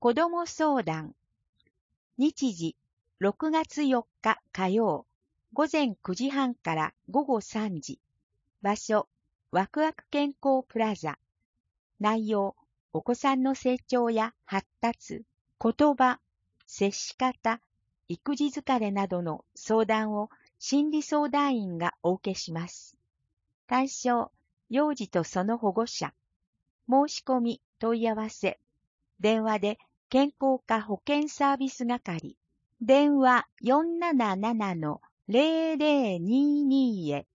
子ども相談。日時、6月4日火曜、午前9時半から午後3時。場所、ワクワク健康プラザ。内容、お子さんの成長や発達、言葉、接し方、育児疲れなどの相談を心理相談員がお受けします。対象、幼児とその保護者。申し込み、問い合わせ。電話で健康課保健サービス係。電話477-0022へ。